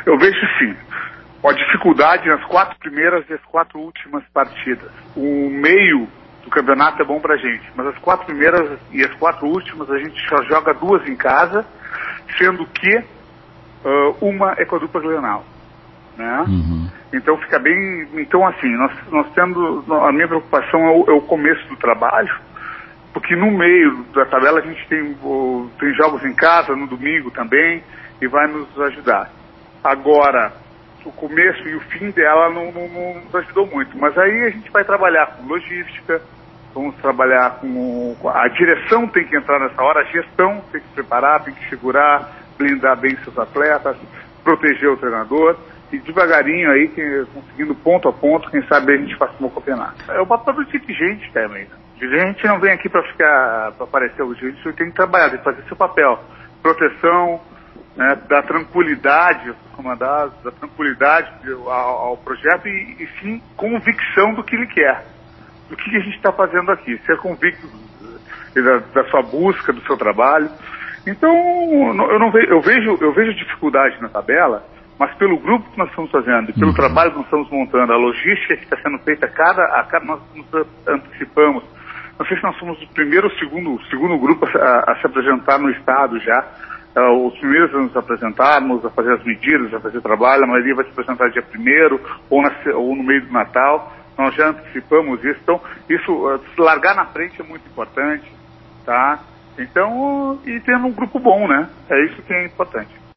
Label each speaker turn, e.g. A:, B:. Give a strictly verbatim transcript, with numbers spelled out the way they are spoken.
A: Eu vejo sim, a dificuldade nas quatro primeiras e as quatro últimas partidas. O meio do campeonato é bom pra gente, mas as quatro primeiras e as quatro últimas a gente só joga duas em casa, sendo que uh, uma é com a dupla Grenal, né? Uhum. Então fica bem, então assim, nós, nós tendo, a minha preocupação é o, é o começo do trabalho, porque no meio da tabela a gente tem, o, tem jogos em casa, no domingo também, e vai nos ajudar. Agora, o começo e o fim dela não, não, não nos ajudou muito, mas aí a gente vai trabalhar com logística, vamos trabalhar com, a direção tem que entrar nessa hora, a gestão tem que se preparar, tem que segurar, blindar bem seus atletas, proteger o treinador, e devagarinho aí, que, conseguindo ponto a ponto, quem sabe a gente faça um campeonato. É o papel do dirigente também. O dirigente não vem aqui para ficar, para aparecer, o dirigente tem que trabalhar, tem que fazer seu papel. Proteção, né, da tranquilidade aos comandados, da tranquilidade ao, ao projeto e, e sim convicção do que ele quer, do que a gente está fazendo aqui, ser convicto da, da sua busca, do seu trabalho. Então, eu, não vejo, eu, vejo, eu vejo dificuldade na tabela, mas pelo grupo que nós estamos fazendo, e pelo uhum. trabalho que nós estamos montando, a logística que está sendo feita, a cada, a cada, nós nos antecipamos. Não sei se nós somos o primeiro ou segundo, segundo grupo a, a se apresentar no estado já. Uh, os primeiros a nos apresentarmos, a fazer as medidas, a fazer o trabalho, a maioria vai se apresentar dia primeiro ou, na, ou no meio do Natal. Nós já antecipamos isso. Então, isso, uh, se largar na frente é muito importante, tá? Então, uh, e tendo um grupo bom, né? É isso que é importante.